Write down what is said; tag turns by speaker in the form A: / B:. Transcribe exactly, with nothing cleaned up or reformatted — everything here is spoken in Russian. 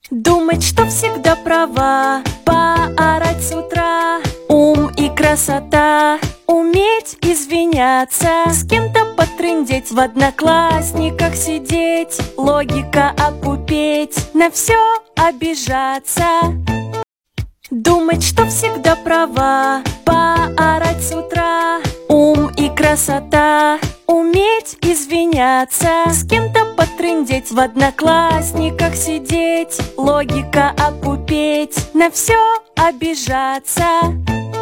A: Думать, что всегда права, поорать с утра, ум и красота, уметь извиняться, с кем-то потрындеть, в одноклассниках сидеть, логика окупеть, на все обижаться. Думать, что всегда права, поорать с утра, ум и красота, уметь извиняться, с кем-то потрындеть, в одноклассниках сидеть, логика окупеть, на все обижаться.